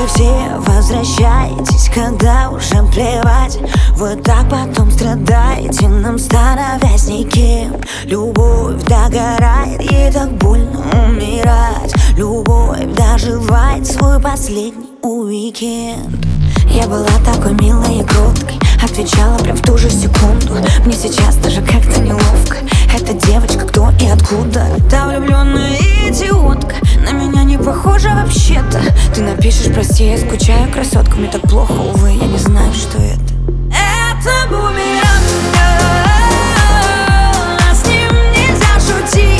все возвращаетесь, когда уже плевать. Вы так потом страдаете, нам становясь никем. Любовь догорает, ей так больно умирать. Любовь доживает свой последний уикенд. Я была такой милой и кроткой, отвечала прям в ту же секунду. Мне сейчас даже как-то неловко. Эта девочка кто и откуда? Та влюбленная идиотка, на меня не похожа вообще-то. Ты напишешь: прости, я скучаю, красотка. Мне так плохо, увы, я не знаю, что это. Это бумеранг, с ним нельзя шутить.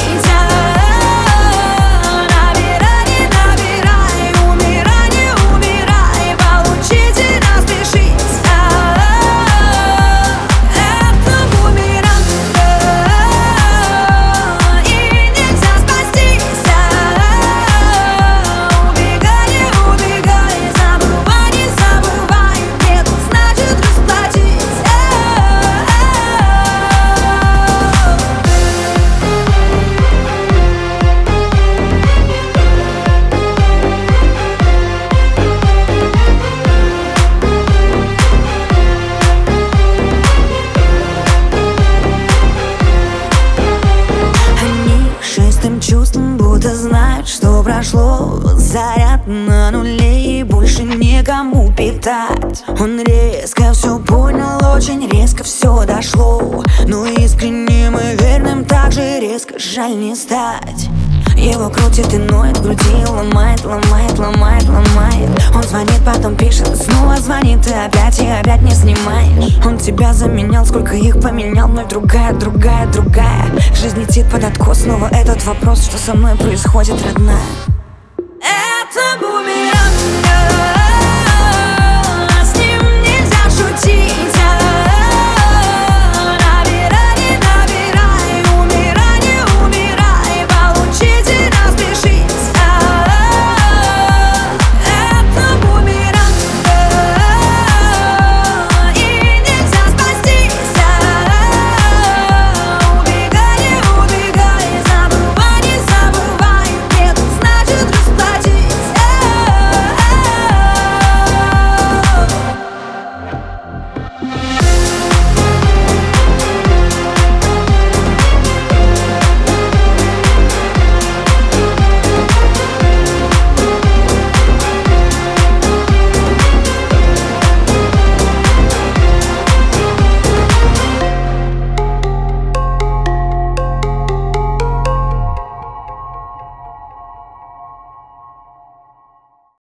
Чувством, будто знают, что прошло. Заряд на нуле и больше некому питать. Он резко все понял, очень резко все дошло. Но искренним и верным так же резко жаль не стать. Его крутит и ноет в груди, ломает, ломает, ломает, ломает. Он звонит, потом пишет, снова звонит, и опять не снимаешь. Он тебя заменял, сколько их поменял, но другая, другая, другая. Жизнь летит под откос, снова этот вопрос, что со мной происходит, родная.